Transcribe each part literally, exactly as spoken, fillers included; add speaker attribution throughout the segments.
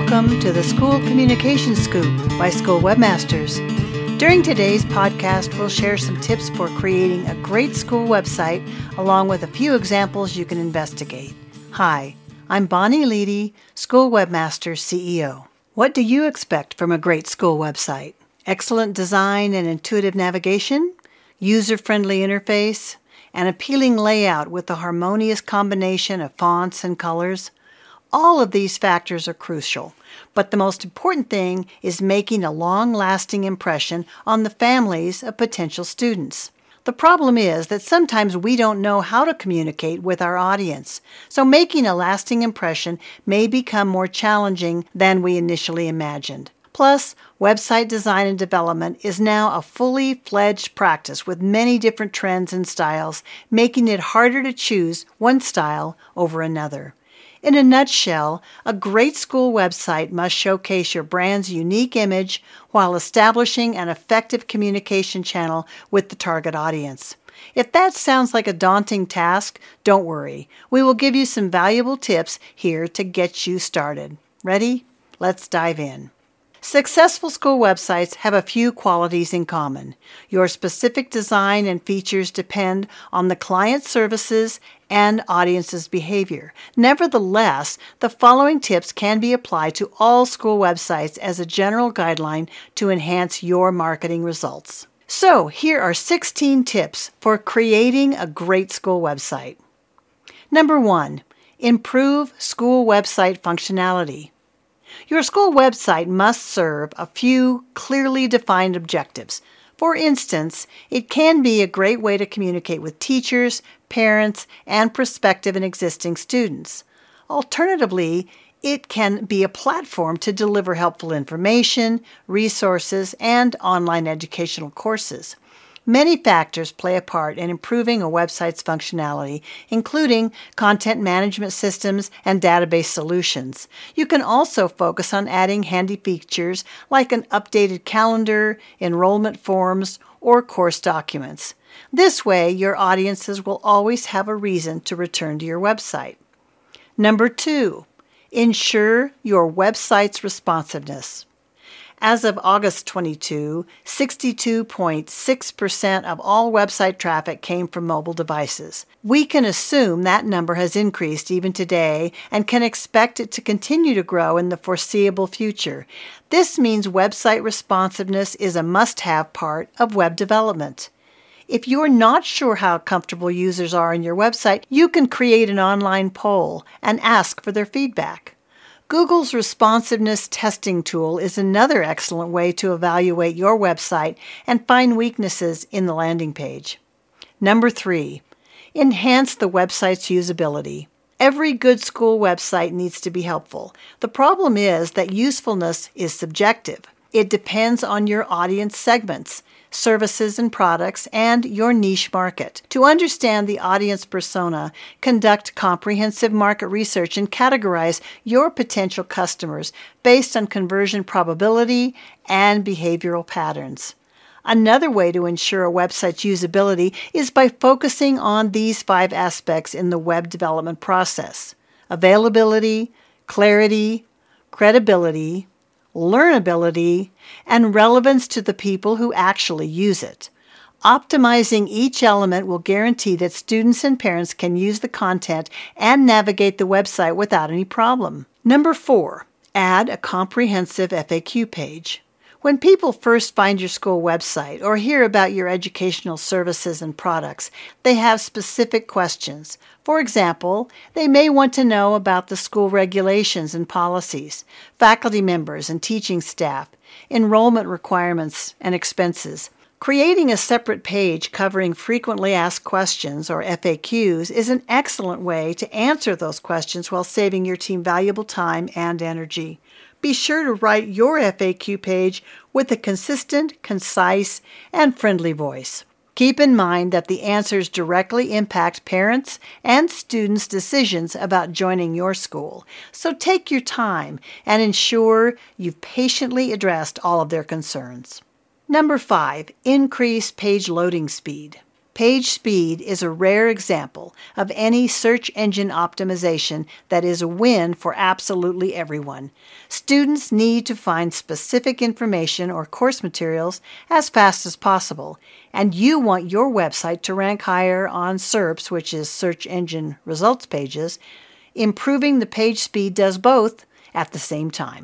Speaker 1: Welcome to the School Communication Scoop by School Webmasters. During today's podcast, we'll share some tips for creating a great school website, along with a few examples you can investigate. Hi, I'm Bonnie Leedy, School Webmasters C E O. What do you expect from a great school website? Excellent design and intuitive navigation, user-friendly interface, an appealing layout with a harmonious combination of fonts and colors. All of these factors are crucial, but the most important thing is making a long-lasting impression on the families of potential students. The problem is that sometimes we don't know how to communicate with our audience, so making a lasting impression may become more challenging than we initially imagined. Plus, website design and development is now a fully fledged practice with many different trends and styles, making it harder to choose one style over another. In a nutshell, a great school website must showcase your brand's unique image while establishing an effective communication channel with the target audience. If that sounds like a daunting task, don't worry. We will give you some valuable tips here to get you started. Ready? Let's dive in. Successful school websites have a few qualities in common. Your specific design and features depend on the client's services and audience's behavior. Nevertheless, the following tips can be applied to all school websites as a general guideline to enhance your marketing results. So, here are sixteen tips for creating a great school website. Number one, improve school website functionality. Your school website must serve a few clearly defined objectives. For instance, it can be a great way to communicate with teachers, parents, and prospective and existing students. Alternatively, it can be a platform to deliver helpful information, resources, and online educational courses. Many factors play a part in improving a website's functionality, including content management systems and database solutions. You can also focus on adding handy features like an updated calendar, enrollment forms, or course documents. This way, your audiences will always have a reason to return to your website. Number two, ensure your website's responsiveness. As of August twenty-second, sixty-two point six percent of all website traffic came from mobile devices. We can assume that number has increased even today and can expect it to continue to grow in the foreseeable future. This means website responsiveness is a must-have part of web development. If you're not sure how comfortable users are in your website, you can create an online poll and ask for their feedback. Google's responsiveness testing tool is another excellent way to evaluate your website and find weaknesses in the landing page. Number three, enhance the website's usability. Every good school website needs to be helpful. The problem is that usefulness is subjective. It depends on your audience segments, services and products, and your niche market. To understand the audience persona, conduct comprehensive market research and categorize your potential customers based on conversion probability and behavioral patterns. Another way to ensure a website's usability is by focusing on these five aspects in the web development process: availability, clarity, credibility, learnability, and relevance to the people who actually use it. Optimizing each element will guarantee that students and parents can use the content and navigate the website without any problem. Number four, add a comprehensive F A Q page. When people first find your school website or hear about your educational services and products, they have specific questions. For example, they may want to know about the school regulations and policies, faculty members and teaching staff, enrollment requirements and expenses. Creating a separate page covering frequently asked questions, or F A Qs, is an excellent way to answer those questions while saving your team valuable time and energy. Be sure to write your F A Q page with a consistent, concise, and friendly voice. Keep in mind that the answers directly impact parents and students' decisions about joining your school, so take your time and ensure you've patiently addressed all of their concerns. Number five, increase page loading speed. Page speed is a rare example of any search engine optimization that is a win for absolutely everyone. Students need to find specific information or course materials as fast as possible, and you want your website to rank higher on S E R Ps, which is search engine results pages. Improving the page speed does both at the same time.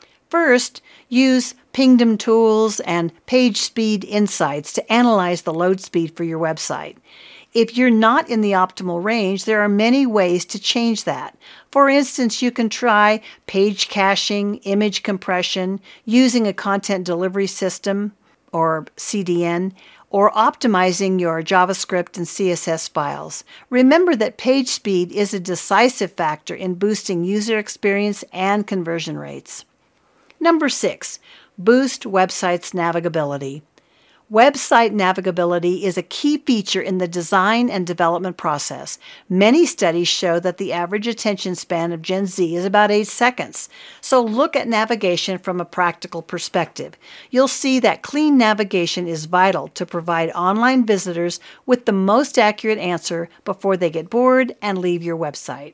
Speaker 1: First, use Pingdom Tools and Page Speed Insights to analyze the load speed for your website. If you're not in the optimal range, there are many ways to change that. For instance, you can try page caching, image compression, using a content delivery system, or C D N, or optimizing your JavaScript and C S S files. Remember that page speed is a decisive factor in boosting user experience and conversion rates. Number six, boost website's navigability. Website navigability is a key feature in the design and development process. Many studies show that the average attention span of Gen Z is about eight seconds. So look at navigation from a practical perspective. You'll see that clean navigation is vital to provide online visitors with the most accurate answer before they get bored and leave your website.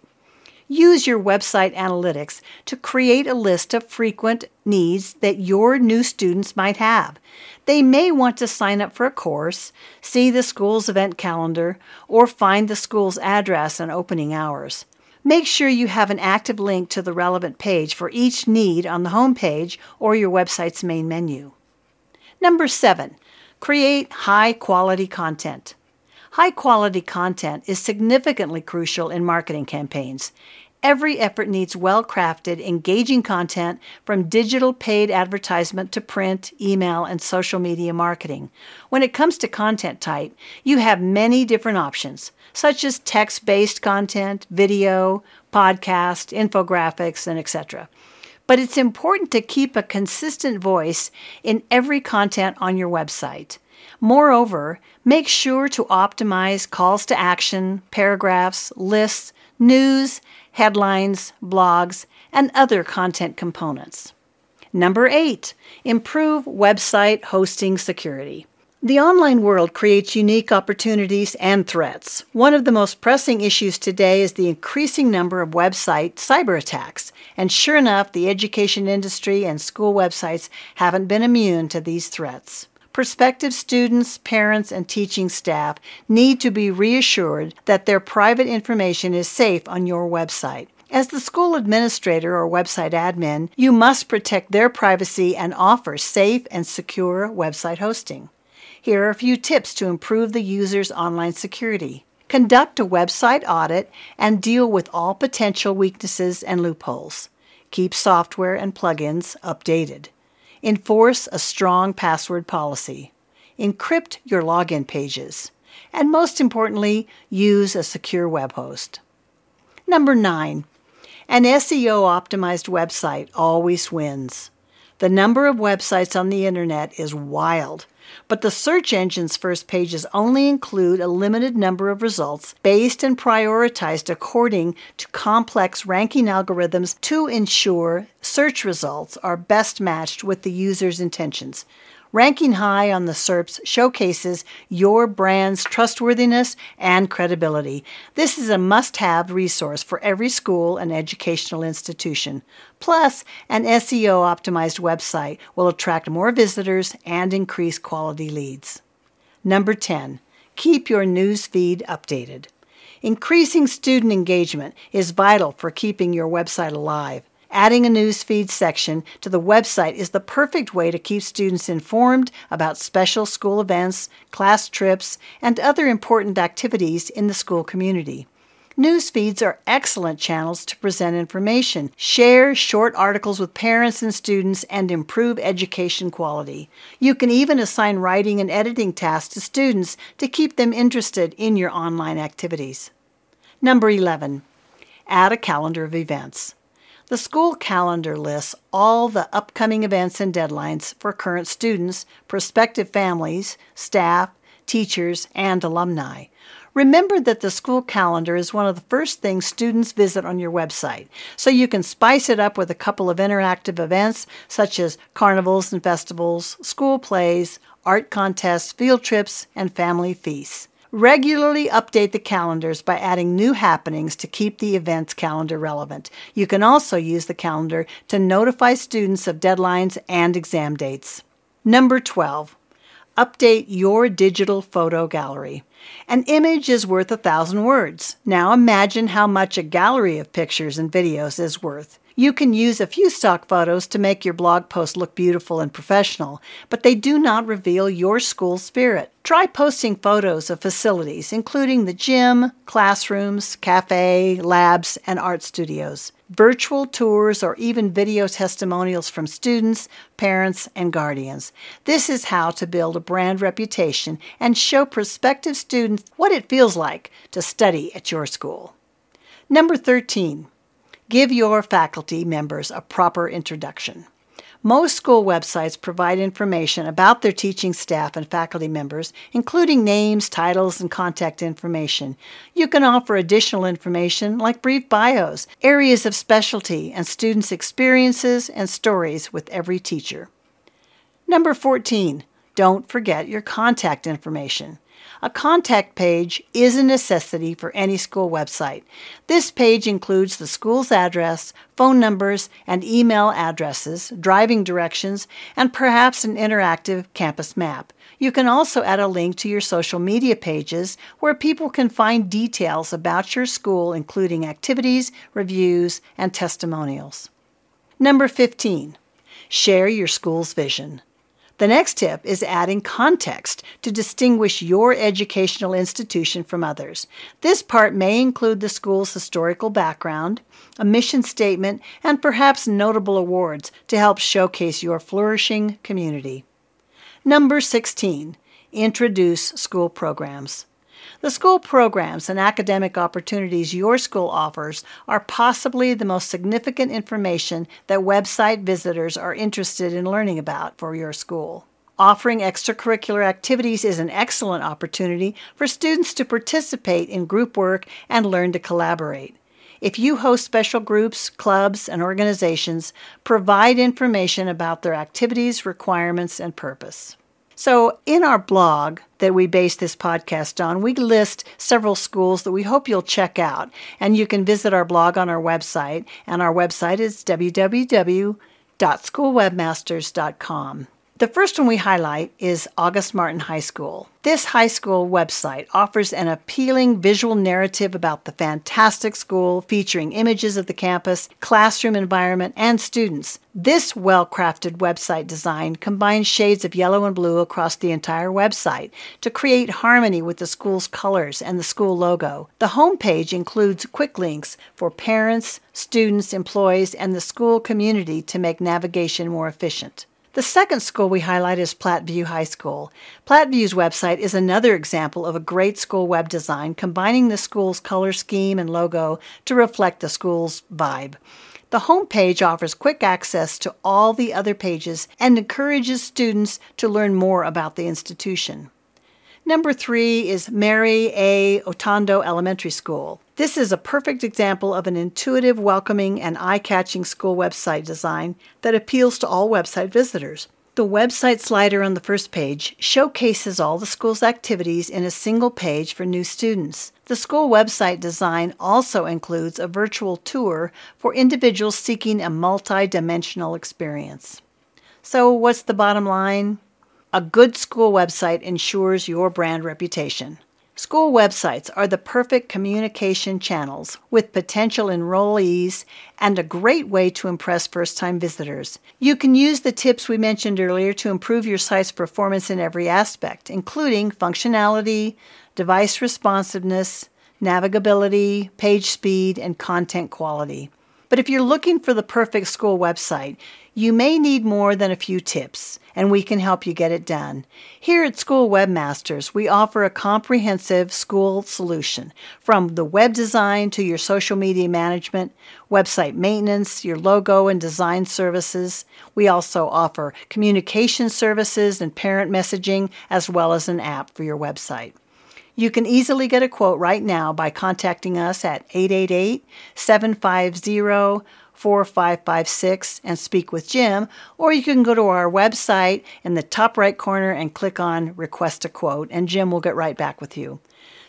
Speaker 1: Use your website analytics to create a list of frequent needs that your new students might have. They may want to sign up for a course, see the school's event calendar, or find the school's address and opening hours. Make sure you have an active link to the relevant page for each need on the home page or your website's main menu. Number seven, create high-quality content. High-quality content is significantly crucial in marketing campaigns. Every effort needs well-crafted, engaging content from digital paid advertisement to print, email, and social media marketing. When it comes to content type, you have many different options, such as text-based content, video, podcast, infographics, and et cetera. But it's important to keep a consistent voice in every content on your website. Moreover, make sure to optimize calls to action, paragraphs, lists, news, headlines, blogs, and other content components. Number eight, improve website hosting security. The online world creates unique opportunities and threats. One of the most pressing issues today is the increasing number of website cyber attacks. And sure enough, the education industry and school websites haven't been immune to these threats. Prospective students, parents, and teaching staff need to be reassured that their private information is safe on your website. As the school administrator or website admin, you must protect their privacy and offer safe and secure website hosting. Here are a few tips to improve the user's online security. Conduct a website audit and deal with all potential weaknesses and loopholes. Keep software and plugins updated. Enforce a strong password policy. Encrypt your login pages. And most importantly, use a secure web host. Number nine, an S E O-optimized website always wins. The number of websites on the internet is wild, but the search engine's first pages only include a limited number of results based and prioritized according to complex ranking algorithms to ensure search results are best matched with the user's intentions. Ranking high on the S E R Ps showcases your brand's trustworthiness and credibility. This is a must-have resource for every school and educational institution. Plus, an S E O-optimized website will attract more visitors and increase quality leads. Number ten, keep your news feed updated. Increasing student engagement is vital for keeping your website alive. Adding a newsfeed section to the website is the perfect way to keep students informed about special school events, class trips, and other important activities in the school community. News feeds are excellent channels to present information, share short articles with parents and students, and improve education quality. You can even assign writing and editing tasks to students to keep them interested in your online activities. Number eleven, add a calendar of events. The school calendar lists all the upcoming events and deadlines for current students, prospective families, staff, teachers, and alumni. Remember that the school calendar is one of the first things students visit on your website, so you can spice it up with a couple of interactive events such as carnivals and festivals, school plays, art contests, field trips, and family feasts. Regularly update the calendars by adding new happenings to keep the events calendar relevant. You can also use the calendar to notify students of deadlines and exam dates. Number twelve, update your digital photo gallery. An image is worth a thousand words. Now imagine how much a gallery of pictures and videos is worth. You can use a few stock photos to make your blog post look beautiful and professional, but they do not reveal your school spirit. Try posting photos of facilities, including the gym, classrooms, cafe, labs, and art studios, virtual tours, or even video testimonials from students, parents, and guardians. This is how to build a brand reputation and show prospective students what it feels like to study at your school. Number thirteen. Give your faculty members a proper introduction. Most school websites provide information about their teaching staff and faculty members, including names, titles, and contact information. You can offer additional information like brief bios, areas of specialty, and students' experiences and stories with every teacher. Number fourteen. Don't forget your contact information. A contact page is a necessity for any school website. This page includes the school's address, phone numbers, and email addresses, driving directions, and perhaps an interactive campus map. You can also add a link to your social media pages where people can find details about your school, including activities, reviews, and testimonials. Number fifteen. Share your school's vision. The next tip is adding context to distinguish your educational institution from others. This part may include the school's historical background, a mission statement, and perhaps notable awards to help showcase your flourishing community. Number sixteen. Introduce school programs. The school programs and academic opportunities your school offers are possibly the most significant information that website visitors are interested in learning about for your school. Offering extracurricular activities is an excellent opportunity for students to participate in group work and learn to collaborate. If you host special groups, clubs, and organizations, provide information about their activities, requirements, and purpose. So in our blog that we base this podcast on, we list several schools that we hope you'll check out. And you can visit our blog on our website, and our website is w w w dot school webmasters dot com. The first one we highlight is August Martin High School. This high school website offers an appealing visual narrative about the fantastic school, featuring images of the campus, classroom environment, and students. This well-crafted website design combines shades of yellow and blue across the entire website to create harmony with the school's colors and the school logo. The homepage includes quick links for parents, students, employees, and the school community to make navigation more efficient. The second school we highlight is Platteview High School. Plattview's website is another example of a great school web design, combining the school's color scheme and logo to reflect the school's vibe. The homepage offers quick access to all the other pages and encourages students to learn more about the institution. Number three is Mary A. Otondo Elementary School. This is a perfect example of an intuitive, welcoming, and eye-catching school website design that appeals to all website visitors. The website slider on the first page showcases all the school's activities in a single page for new students. The school website design also includes a virtual tour for individuals seeking a multi-dimensional experience. So what's the bottom line? A good school website ensures your brand reputation. School websites are the perfect communication channels with potential enrollees and a great way to impress first-time visitors. You can use the tips we mentioned earlier to improve your site's performance in every aspect, including functionality, device responsiveness, navigability, page speed, and content quality. But if you're looking for the perfect school website, you may need more than a few tips, and we can help you get it done. Here at School Webmasters, we offer a comprehensive school solution, from the web design to your social media management, website maintenance, your logo and design services. We also offer communication services and parent messaging, as well as an app for your website. You can easily get a quote right now by contacting us at eight eight eight, seven five zero, four five five six and speak with Jim, or you can go to our website in the top right corner and click on Request a Quote, and Jim will get right back with you.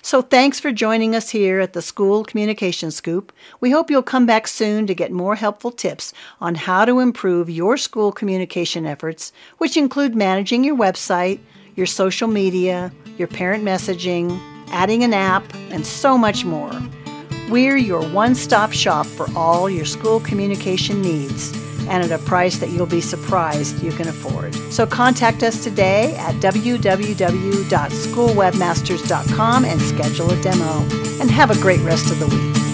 Speaker 1: So thanks for joining us here at the School Communication Scoop. We hope you'll come back soon to get more helpful tips on how to improve your school communication efforts, which include managing your website, your social media, your parent messaging, adding an app, and so much more. We're your one-stop shop for all your school communication needs, and at a price that you'll be surprised you can afford. So contact us today at w w w dot school webmasters dot com and schedule a demo. And have a great rest of the week.